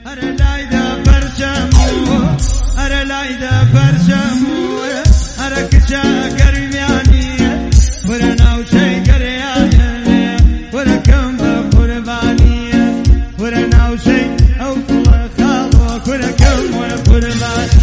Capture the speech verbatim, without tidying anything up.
أرى لايدا برشمو أرى لايدا برشمو أرى كشا قريبياني ورنا وشي قرياني وركم بقرباني ورنا وشي أو كل خالو وركم وقرباني